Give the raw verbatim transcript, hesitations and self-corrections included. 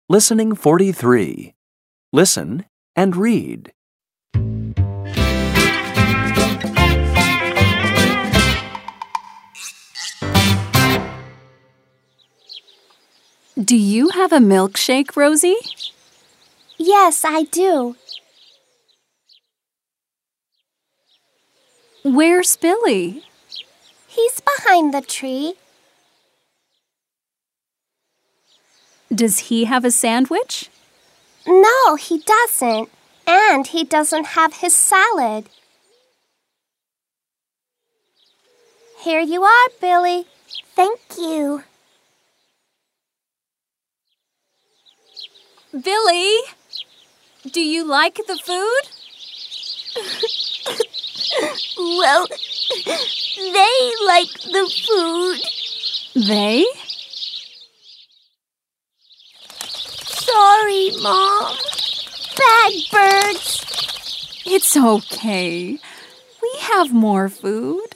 Listening forty-three. Listen and read. Do you have a milkshake, Rosie? Yes, I do. Where's Billy? He's behind the tree. Does he have a sandwich? No, he doesn't. And he doesn't have his salad. Here you are, Billy. Thank you. Billy, do you like the food? Well, they like the food. They? Sorry, Mom. Bad birds. It's okay. We have more food.